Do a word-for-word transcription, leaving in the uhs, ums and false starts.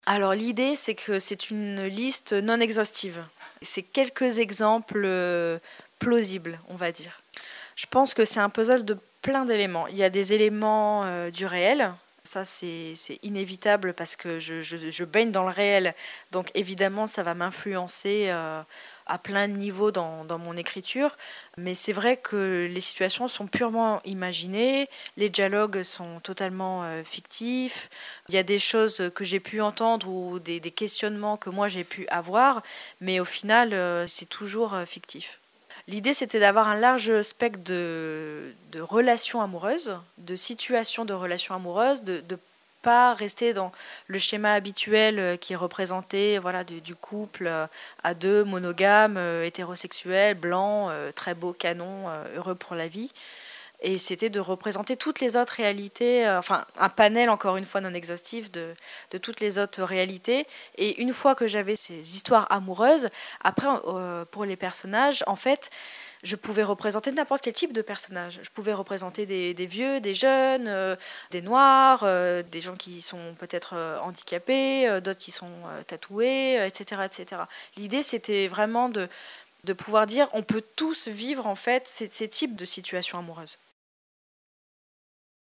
Alors l'idée, c'est que c'est une liste non exhaustive. C'est quelques exemples euh, plausibles, on va dire. Je pense que c'est un puzzle de plein d'éléments. Il y a des éléments euh, du réel. Ça, c'est, c'est inévitable parce que je, je- je baigne dans le réel. Donc évidemment, ça va m'influencer euh, à plein de niveaux dans, dans mon écriture. Mais c'est vrai que les situations sont purement imaginées. Les dialogues sont totalement euh, fictifs. Il y a des choses que j'ai pu entendre ou des, des questionnements que moi j'ai pu avoir. Mais au final, euh, c'est toujours euh, fictif. L'idée, c'était d'avoir un large spectre de, de relations amoureuses, de situations de relations amoureuses, de ne pas rester dans le schéma habituel euh, qui est représenté voilà, du, du couple euh, à deux, monogame, euh, hétérosexuel, blanc, euh, très beau, canon, euh, heureux pour la vie. Et c'était de représenter toutes les autres réalités, euh, enfin un panel encore une fois non exhaustif de, de toutes les autres réalités. Et une fois que j'avais ces histoires amoureuses, après euh, pour les personnages, en fait, je pouvais représenter n'importe quel type de personnage. Je pouvais représenter des, des vieux, des jeunes, euh, des noirs, euh, des gens qui sont peut-être euh, handicapés, euh, d'autres qui sont euh, tatoués, euh, et cetera, et cetera. L'idée, c'était vraiment de, de pouvoir dire on peut tous vivre en fait ces, ces types de situations amoureuses.